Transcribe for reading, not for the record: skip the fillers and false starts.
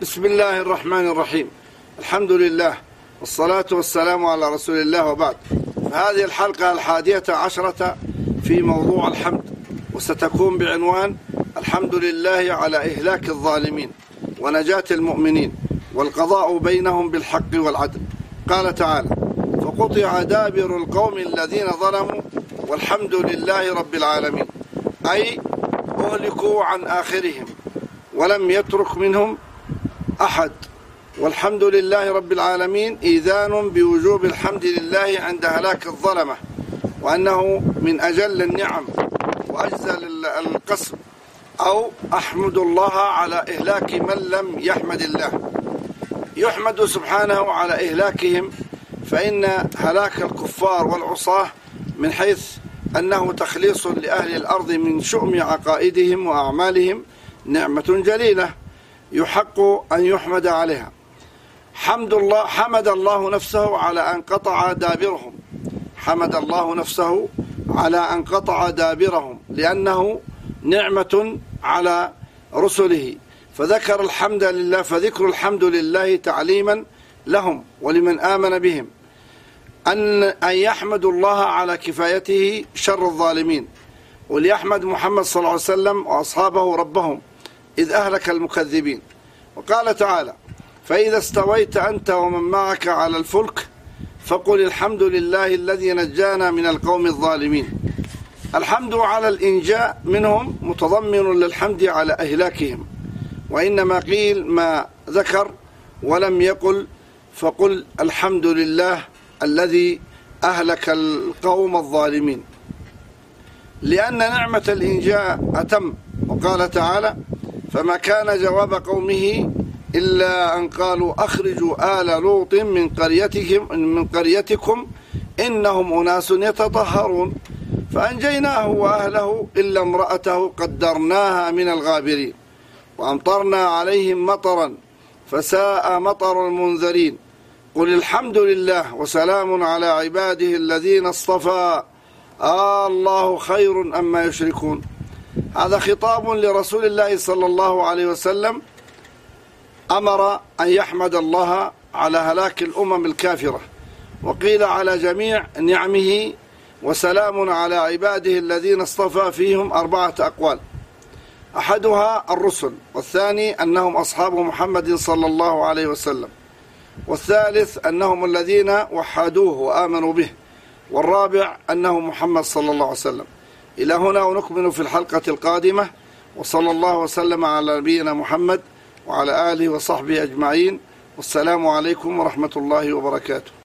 بسم الله الرحمن الرحيم. الحمد لله والصلاة والسلام على رسول الله، وبعد. هذه الحلقة 11 في موضوع الحمد، وستكون بعنوان الحمد لله على إهلاك الظالمين ونجاة المؤمنين والقضاء بينهم بالحق والعدل. قال تعالى: فقطع دابر القوم الذين ظلموا والحمد لله رب العالمين، أي أهلكوا عن آخرهم ولم يترك منهم أحد. والحمد لله رب العالمين إيذان بوجوب الحمد لله عند هلاك الظلمة، وأنه من أجل النعم وأجزل القسم، أو أحمد الله على إهلاك من لم يحمد الله. يحمد سبحانه على إهلاكهم، فإن هلاك الكفار والعصاة من حيث أنه تخليص لأهل الأرض من شؤم عقائدهم وأعمالهم نعمة جليلة يحق أن يحمد عليها. حمد الله نفسه على أن قطع دابرهم، حمد الله نفسه على أن قطع دابرهم، لأنه نعمة على رسله، فذكر الحمد لله، فذكر الحمد لله تعليما لهم ولمن آمن بهم أن يحمدوا الله على كفايته شر الظالمين، وليحمد محمد صلى الله عليه وسلم وأصحابه ربهم إذ أهلك المكذبين. وقال تعالى: فإذا استويت أنت ومن معك على الفلك فقل الحمد لله الذي نجانا من القوم الظالمين. الحمد على الإنجاء منهم متضمن للحمد على إهلاكهم، وإنما قيل ما ذكر ولم يقل، فقل الحمد لله الذي أهلك القوم الظالمين، لأن نعمة الإنجاء أتم. وقال تعالى: فما كان جواب قومه إلا أن قالوا أخرجوا آل لوط من قريتكم إنهم أناس يتطهرون، فأنجيناه وأهله إلا امرأته قدرناها من الغابرين، وأمطرنا عليهم مطرا فساء مطر المنذرين. قل الحمد لله وسلام على عباده الذين اصطفى الله خير أما يشركون. هذا خطاب لرسول الله صلى الله عليه وسلم، أمر أن يحمد الله على هلاك الأمم الكافرة، وقيل على جميع نعمه، وسلام على عباده الذين اصطفى فيهم 4 أقوال: أحدها الرسل، والثاني أنهم أصحاب محمد صلى الله عليه وسلم، والثالث أنهم الذين وحدوه وآمنوا به، والرابع أنه محمد صلى الله عليه وسلم. إلى هنا، ونكمل في الحلقة القادمة، وصلى الله وسلم على نبينا محمد وعلى آله وصحبه أجمعين، والسلام عليكم ورحمة الله وبركاته.